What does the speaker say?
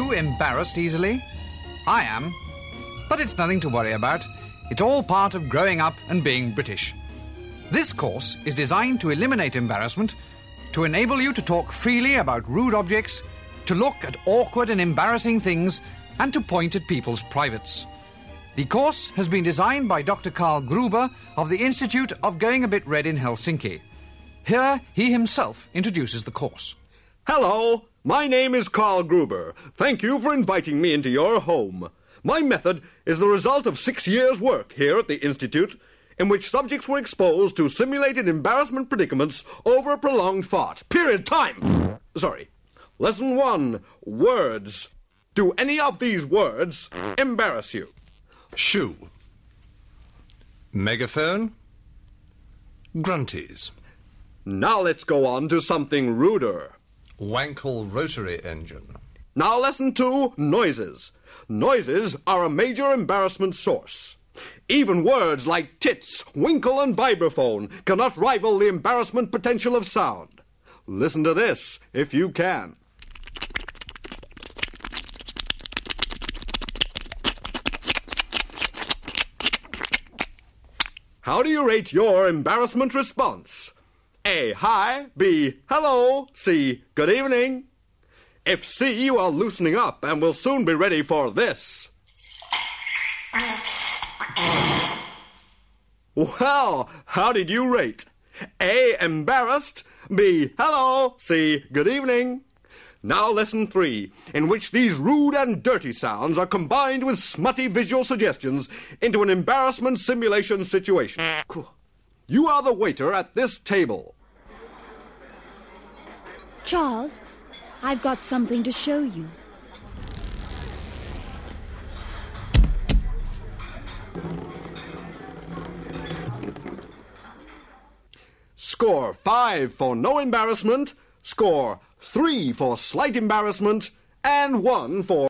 you embarrassed easily? I am. But it's nothing to worry about. It's all part of growing up and being British. This course is designed to eliminate embarrassment, to enable you to talk freely about rude objects, to look at awkward and embarrassing things, and to point at people's privates. The course has been designed by Dr. Karl Gruber of the Institute of Going a Bit Red in Helsinki. Here, he himself introduces the course. Hello, my name is Karl Gruber. Thank you for inviting me into your home. My method is the result of 6 years' work here at the Institute, in which subjects were exposed to simulated embarrassment predicaments over a prolonged fart. Period. Time! Sorry. Lesson 1. Words. Do any of these words embarrass you? Shoe. Megaphone. Grunties. Now let's go on to something ruder. Wankel rotary engine. Now lesson 2. Noises. Noises are a major embarrassment source. Even words like tits, winkle, and vibraphone cannot rival the embarrassment potential of sound. Listen to this, if you can. How do you rate your embarrassment response? A. Hi. B. Hello. C. Good evening. If C, you are loosening up and will soon be ready for this. Well, how did you rate? A. Embarrassed. B. Hello. C. Good evening. Now lesson 3, in which these rude and dirty sounds are combined with smutty visual suggestions into an embarrassment simulation situation. You are the waiter at this table. Charles, I've got something to show you. Score 5 for no embarrassment, score 3 for slight embarrassment, and 1 for